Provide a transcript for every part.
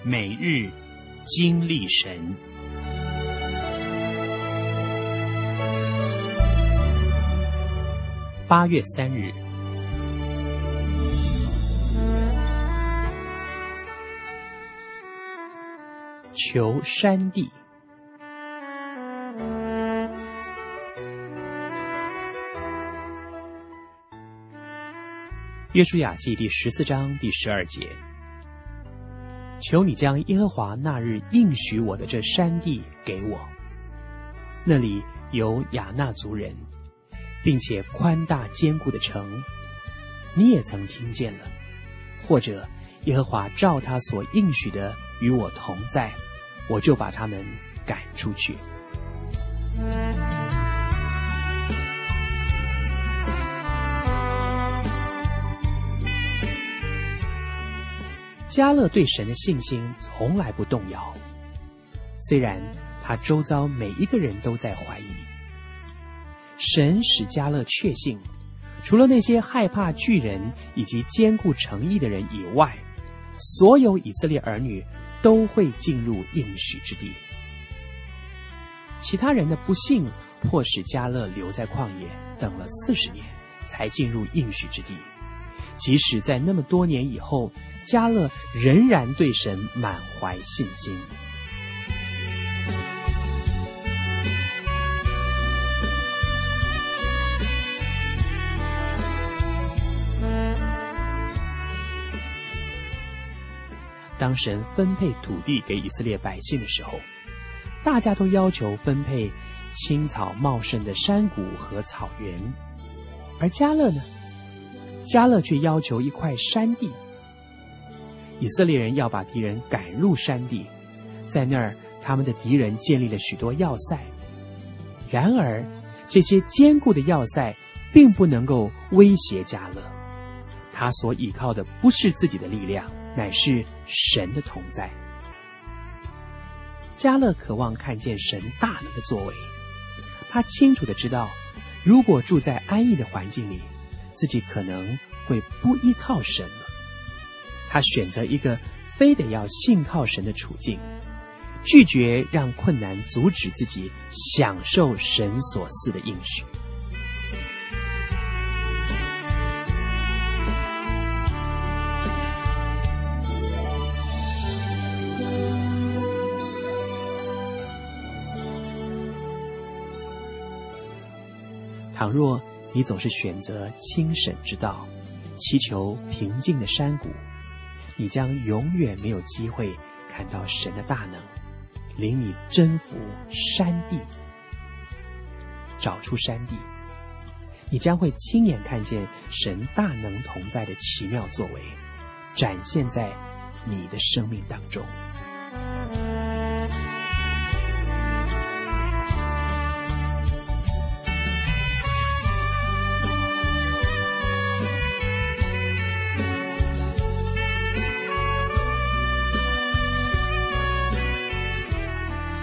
每日经历神。8月3日，求山地。约书亚记第14章第12节，求你将耶和华那日应许我的这山地给我，那里有亚衲族人，并且宽大坚固的城，你也曾听见了。或者耶和华照他所应许的与我同在，我就把他们赶出去。迦勒对神的信心从来不动摇，虽然他周遭每一个人都在怀疑。神使迦勒确信，除了那些害怕巨人以及坚固诚意的人以外，所有以色列儿女都会进入应许之地。其他人的不幸迫使迦勒留在旷野，等了40年才进入应许之地。即使在那么多年以后，迦勒仍然对神满怀信心。当神分配土地给以色列百姓的时候，大家都要求分配青草茂盛的山谷和草原，而迦勒呢？迦勒却要求一块山地。以色列人要把敌人赶入山地，在那儿他们的敌人建立了许多要塞。然而这些坚固的要塞并不能够威胁迦勒，他所依靠的不是自己的力量，乃是神的同在。迦勒渴望看见神大能的作为，他清楚地知道，如果住在安逸的环境里，自己可能会不依靠神了。他选择一个非得要信靠神的处境，拒绝让困难阻止自己享受神所赐的应许。倘若你总是选择轻省之道，祈求平静的山谷，你将永远没有机会看到神的大能，领你征服山地。找出山地，你将会亲眼看见神大能同在的奇妙作为，展现在你的生命当中。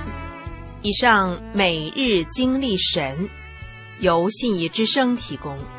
以上每日经历神，由信义之声提供。